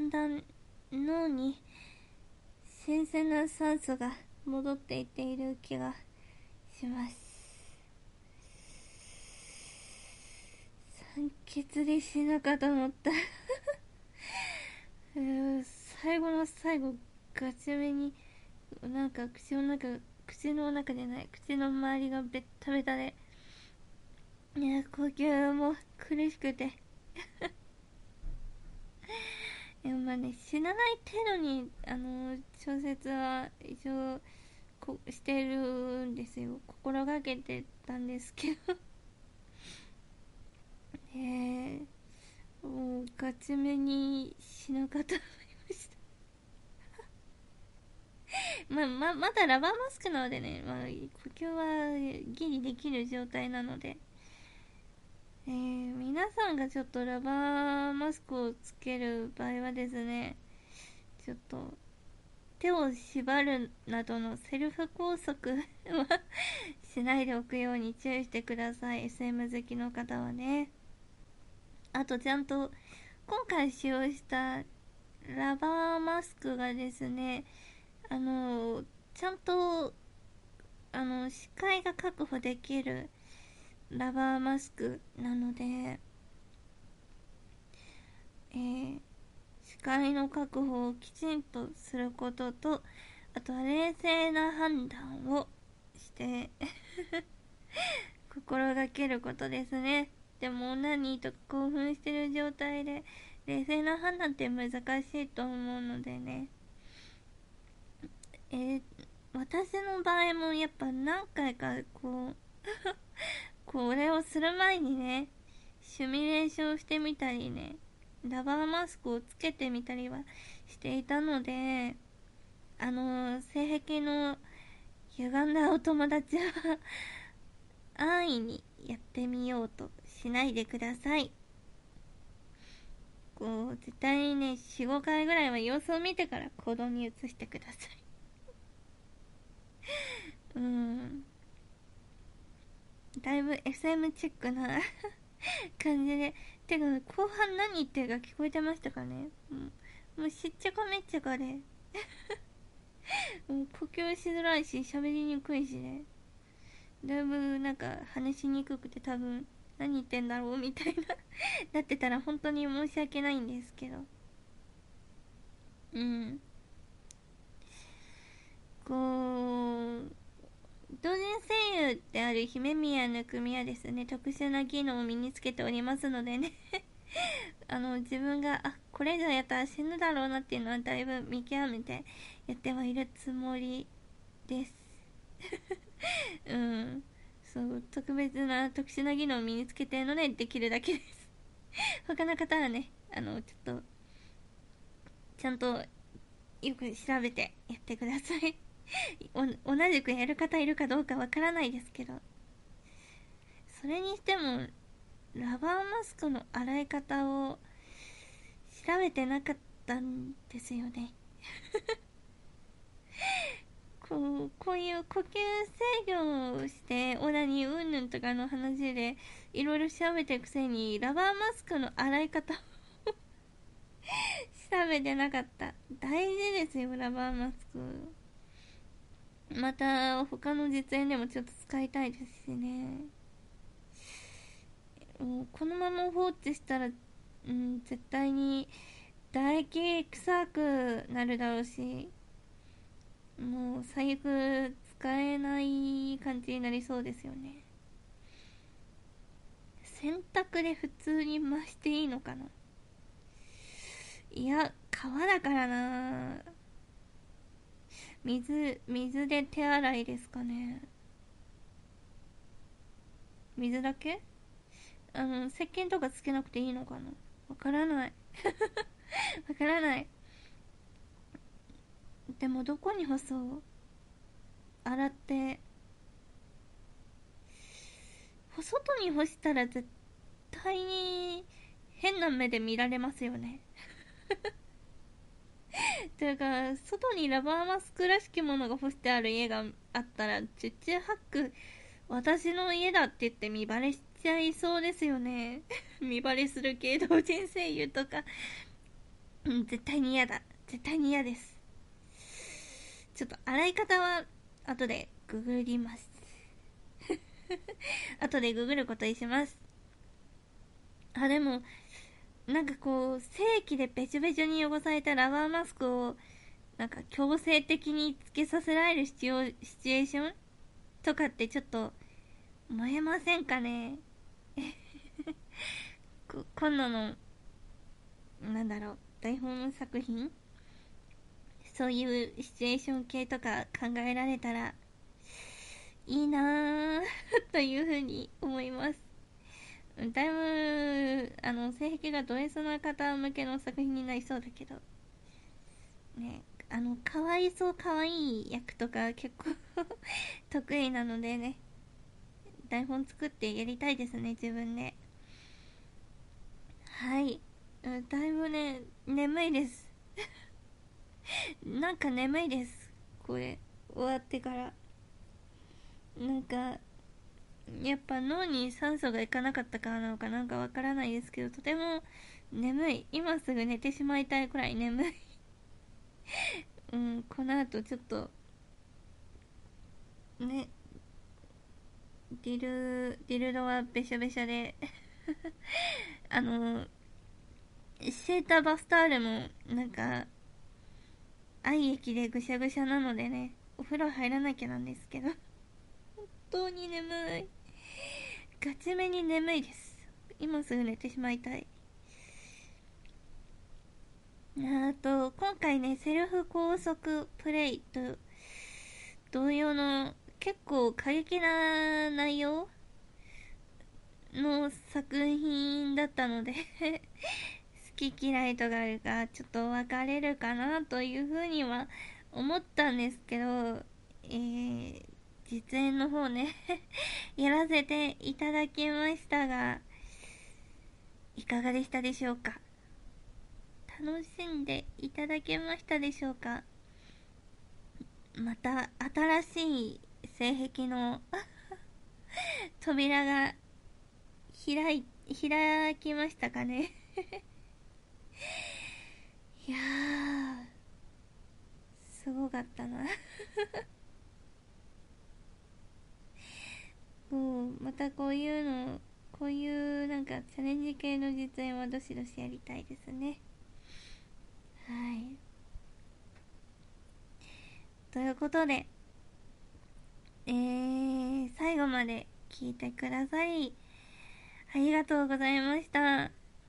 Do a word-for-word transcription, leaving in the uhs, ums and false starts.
んだん脳に新鮮な酸素が戻っていっている気がします。酸欠で死ぬかと思った最後の最後ガチめになんか口の中口の中でない口の周りがベッタベタで、いや呼吸も苦しくていやまあね、死なない程度にあの調節は一応こしてるんですよ。心がけてたんですけどえー、もうガチめに死ぬかと思いましたまあ、ままだラバーマスクなのでね、まあ、呼吸はギリできる状態なので、えー、皆さんがちょっとラバーマスクをつける場合はですね、ちょっと手を縛るなどのセルフ拘束はしないでおくように注意してください。 エスエム 好きの方はね。あとちゃんと今回使用したラバーマスクがですね、あのちゃんとあの視界が確保できるラバーマスクなので、えー、視界の確保をきちんとすることと、あとは冷静な判断をして心がけることですね。でも何とか興奮してる状態で冷静な判断って難しいと思うのでね、えー、私の場合もやっぱ何回かこうこれをする前にねシミュレーションしてみたりね、ラバーマスクをつけてみたりはしていたので、あの性癖の歪んだお友達は安易にやってみようとしないでください。こう絶対にね よん,ご 回ぐらいは様子を見てから行動に移してくださいうんだいぶ エスエム チックな感じで、てか後半何言ってるか聞こえてましたかね。もう、もうしっちゃかめっちゃかでもう呼吸しづらいし喋りにくいしね、だいぶなんか話しにくくて、多分何言ってんだろうみたいななってたら本当に申し訳ないんですけど、うんこう同人声優である姫宮ぬくみはですね、特殊な技能を身につけておりますのでねあの自分があこれ以上やったら死ぬだろうなっていうのはだいぶ見極めてやってはいるつもりですうんそう特別な特殊な技能を身につけてるのでできるだけです他の方はね、あのちょっとちゃんとよく調べてやってください同じくやる方いるかどうかわからないですけど、それにしてもラバーマスクの洗い方を調べてなかったんですよねこうこういう呼吸制御をしてオナニーうんぬんとかの話でいろいろ調べてるくせにラバーマスクの洗い方を調べてなかった。大事ですよラバーマスク。また他の実演でもちょっと使いたいですしね。もうこのまま放置したら、うん、絶対に唾液臭くなるだろうし、もう最悪使えない感じになりそうですよね。洗濯で普通に増していいのかな。いや川だからな。水水で手洗いですかね。水だけ、あの石鹸とかつけなくていいのかな。わからないわからない。でもどこに干そう。洗って外に干したら絶対に変な目で見られますよねていうか外にラバーマスクらしきものが干してある家があったら十中八九私の家だって言って見バレしちゃいそうですよね見バレする系同人声優とかうん、絶対に嫌だ。絶対に嫌です。ちょっと洗い方は後でググります。後でググることにします。あ、でも、なんかこう、精液でべちょべちょに汚されたラバーマスクを、なんか強制的につけさせられるシチュシチュエーションとかってちょっと、燃えませんかね。こ今度の、なんだろう、台本作品、そういうシチュエーション系とか考えられたらいいなぁというふうに思います。だいぶあの性癖がド S な方向けの作品になりそうだけどね。あのかわいそうかわいい役とか結構得意なのでね、台本作ってやりたいですね、自分で。はい。だいぶね、眠いです。なんか眠いです、これ終わってから。なんかやっぱ脳に酸素がいかなかったからなのかなんかわからないですけど、とても眠い。今すぐ寝てしまいたいくらい眠い。うん、この後ちょっとね、ディルディルドはべしゃべしゃであのセーターバスタールもなんか愛液でぐしゃぐしゃなのでね、お風呂入らなきゃなんですけど、本当に眠い。ガチめに眠いです。今すぐ寝てしまいたい。あと今回ね、セルフ高速プレイと同様の結構過激な内容の作品だったので好き嫌いとかがちょっと分かれるかなというふうには思ったんですけど、えー、実演の方ねやらせていただきましたが、いかがでしたでしょうか。楽しんでいただけましたでしょうか。また新しい性癖の扉が開い開きましたかねいやー、すごかったなもうまたこういうの、こういうなんかチャレンジ系の実演はどしどしやりたいですね。はい、ということで、えー、最後まで聞いてくださりありがとうございました。